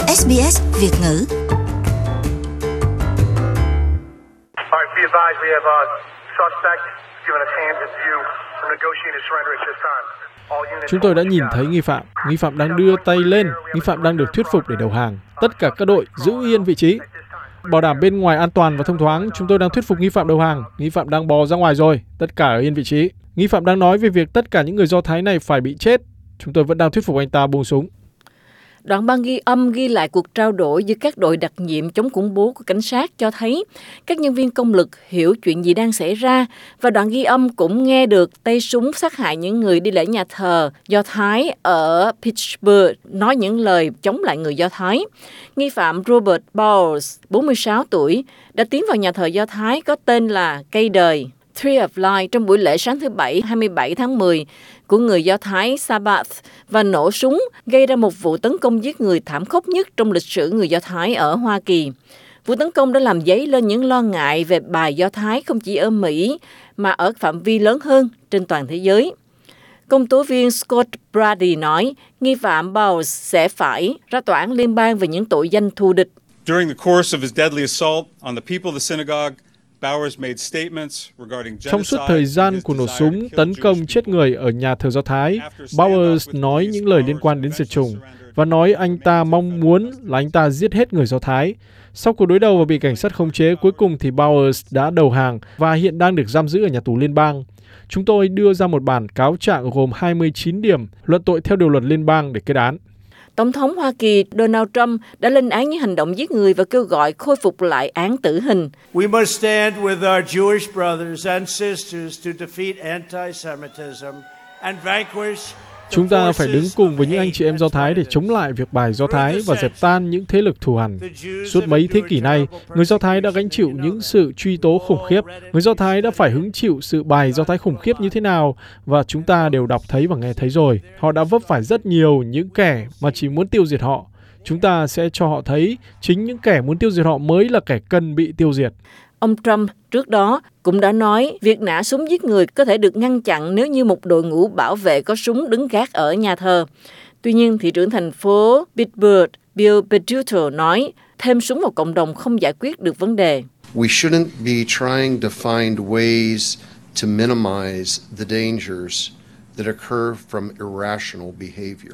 SBS Việt ngữ. Chúng tôi đã nhìn thấy nghi phạm đang đưa tay lên, nghi phạm đang được thuyết phục để đầu hàng. Tất cả các đội giữ yên vị trí. Bảo đảm bên ngoài an toàn và thông thoáng, chúng tôi đang thuyết phục nghi phạm đầu hàng. Nghi phạm đang bò ra ngoài rồi, tất cả ở yên vị trí. Nghi phạm đang nói về việc tất cả những người Do Thái này phải bị chết. Chúng tôi vẫn đang thuyết phục anh ta buông súng. Đoạn băng ghi âm ghi lại cuộc trao đổi giữa các đội đặc nhiệm chống khủng bố của cảnh sát cho thấy các nhân viên công lực hiểu chuyện gì đang xảy ra, và đoạn ghi âm cũng nghe được tay súng sát hại những người đi lễ nhà thờ Do Thái ở Pittsburgh nói những lời chống lại người Do Thái. Nghi phạm Robert Bowers, 46 tuổi, đã tiến vào nhà thờ Do Thái có tên là Cây Đời, Tree of Life, trong buổi lễ sáng thứ Bảy 27 tháng 10 của người Do Thái Sabbath và nổ súng, gây ra một vụ tấn công giết người thảm khốc nhất trong lịch sử người Do Thái ở Hoa Kỳ. Vụ tấn công đã làm dấy lên những lo ngại về bài Do Thái không chỉ ở Mỹ mà ở phạm vi lớn hơn trên toàn thế giới. Công tố viên Scott Brady nói nghi phạm Bowles sẽ phải ra tòa án liên bang về những tội danh thù địch. During the course of his deadly assault on the people of the synagogue, trong suốt thời gian của nổ súng tấn công chết người ở nhà thờ Do Thái, Bowers nói những lời liên quan đến diệt chủng và nói anh ta mong muốn là anh ta giết hết người Do Thái. Sau cuộc đối đầu và bị cảnh sát khống chế, cuối cùng thì Bowers đã đầu hàng và hiện đang được giam giữ ở nhà tù liên bang. Chúng tôi đưa ra một bản cáo trạng gồm 29 điểm luận tội theo điều luật liên bang để kết án. Tổng thống Hoa Kỳ Donald Trump đã lên án những hành động giết người và kêu gọi khôi phục lại án tử hình. We must stand with our Jewish brothers and sisters to defeat anti-Semitism and vanquish. Chúng ta phải đứng cùng với những anh chị em Do Thái để chống lại việc bài Do Thái và dẹp tan những thế lực thù hằn. Suốt mấy thế kỷ nay, người Do Thái đã gánh chịu những sự truy tố khủng khiếp. Người Do Thái đã phải hứng chịu sự bài Do Thái khủng khiếp như thế nào, và chúng ta đều đọc thấy và nghe thấy rồi. Họ đã vấp phải rất nhiều những kẻ mà chỉ muốn tiêu diệt họ. Chúng ta sẽ cho họ thấy chính những kẻ muốn tiêu diệt họ mới là kẻ cần bị tiêu diệt. Ông Trump trước đó cũng đã nói việc nã súng giết người có thể được ngăn chặn nếu như một đội ngũ bảo vệ có súng đứng gác ở nhà thờ. Tuy nhiên, thị trưởng thành phố Pittsburgh Bill Peduto nói thêm súng vào cộng đồng không giải quyết được vấn đề. We shouldn't be trying to find ways to minimize the dangers that occur from irrational behavior.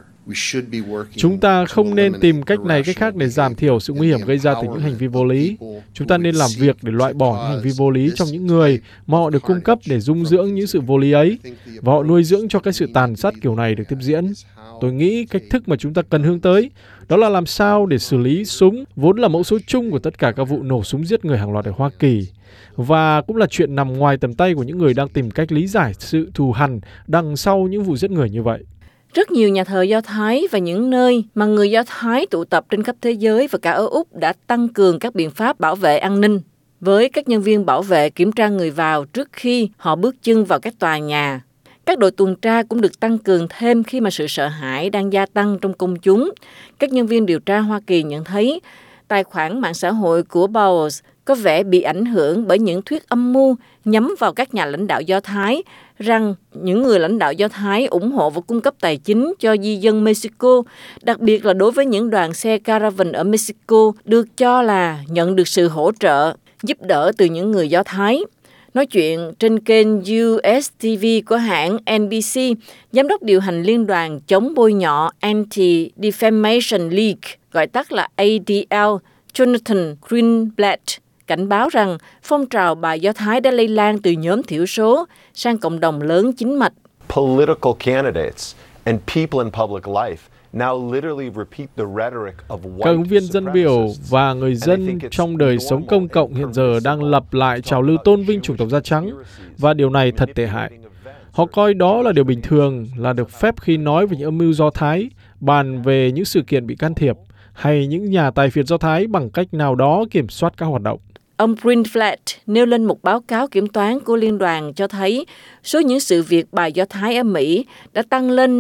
Chúng ta không nên tìm cách này cách khác để giảm thiểu sự nguy hiểm gây ra từ những hành vi vô lý. Chúng ta nên làm việc để loại bỏ những hành vi vô lý trong những người mà họ được cung cấp để dung dưỡng những sự vô lý ấy, và họ nuôi dưỡng cho cái sự tàn sát kiểu này được tiếp diễn. Tôi nghĩ cách thức mà chúng ta cần hướng tới đó là làm sao để xử lý súng, vốn là mẫu số chung của tất cả các vụ nổ súng giết người hàng loạt ở Hoa Kỳ, và cũng là chuyện nằm ngoài tầm tay của những người đang tìm cách lý giải sự thù hằn đằng sau những vụ giết người như vậy. Rất nhiều nhà thờ Do Thái và những nơi mà người Do Thái tụ tập trên khắp thế giới và cả ở Úc đã tăng cường các biện pháp bảo vệ an ninh, với các nhân viên bảo vệ kiểm tra người vào trước khi họ bước chân vào các tòa nhà. Các đội tuần tra cũng được tăng cường thêm khi mà sự sợ hãi đang gia tăng trong công chúng. Các nhân viên điều tra Hoa Kỳ nhận thấy tài khoản mạng xã hội của Bowers có vẻ bị ảnh hưởng bởi những thuyết âm mưu nhắm vào các nhà lãnh đạo Do Thái rằng những người lãnh đạo Do Thái ủng hộ và cung cấp tài chính cho di dân Mexico, đặc biệt là đối với những đoàn xe caravan ở Mexico được cho là nhận được sự hỗ trợ, giúp đỡ từ những người Do Thái. Nói chuyện trên kênh USTV của hãng NBC, giám đốc điều hành Liên đoàn chống bôi nhọ Anti-Defamation League, gọi tắt là ADL, Jonathan Greenblatt, cảnh báo rằng phong trào bài Do Thái đã lây lan từ nhóm thiểu số sang cộng đồng lớn chính mạch. Political candidates and people in public life now literally repeat the rhetoric of white Các ứng viên dân biểu và người dân trong đời sống công cộng hiện giờ đang lặp lại trào lưu tôn vinh chủng tộc da trắng, và điều này thật tệ hại. Họ coi đó là điều bình thường, là được phép khi nói về những âm mưu Do Thái, bàn về những sự kiện bị can thiệp, hay những nhà tài phiệt Do Thái bằng cách nào đó kiểm soát các hoạt động. Ông Greenblatt nêu lên một báo cáo kiểm toán của liên đoàn cho thấy số những sự việc bài Do Thái ở Mỹ đã tăng lên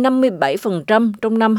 57% trong năm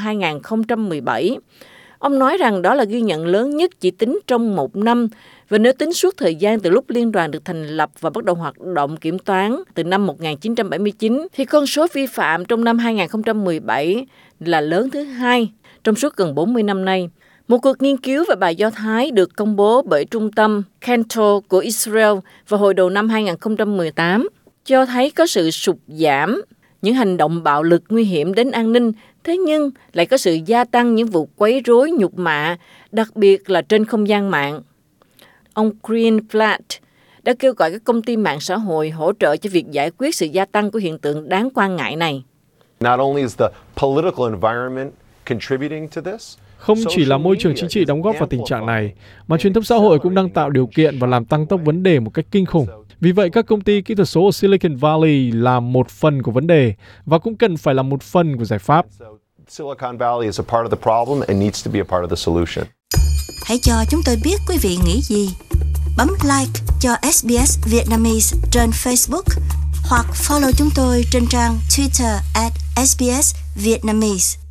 2017. Ông nói rằng đó là ghi nhận lớn nhất chỉ tính trong một năm, và nếu tính suốt thời gian từ lúc liên đoàn được thành lập và bắt đầu hoạt động kiểm toán từ năm 1979, thì con số vi phạm trong năm 2017 là lớn thứ hai trong suốt gần 40 năm nay. Một cuộc nghiên cứu về bài Do Thái được công bố bởi Trung tâm Cantor của Israel vào hồi đầu năm 2018 cho thấy có sự sụt giảm những hành động bạo lực nguy hiểm đến an ninh, thế nhưng lại có sự gia tăng những vụ quấy rối nhục mạ, đặc biệt là trên không gian mạng. Ông Greenblatt đã kêu gọi các công ty mạng xã hội hỗ trợ cho việc giải quyết sự gia tăng của hiện tượng đáng quan ngại này. Not only is the political environment contributing to this, không chỉ là môi trường chính trị đóng góp vào tình trạng này, mà truyền thông xã hội cũng đang tạo điều kiện và làm tăng tốc vấn đề một cách kinh khủng. Vì vậy, các công ty kỹ thuật số ở Silicon Valley là một phần của vấn đề và cũng cần phải là một phần của giải pháp. Silicon Valley is a part of the problem and needs to be a part of the solution. Hãy cho chúng tôi biết quý vị nghĩ gì. Bấm like cho SBS Vietnamese trên Facebook hoặc follow chúng tôi trên trang Twitter @SBS Vietnamese.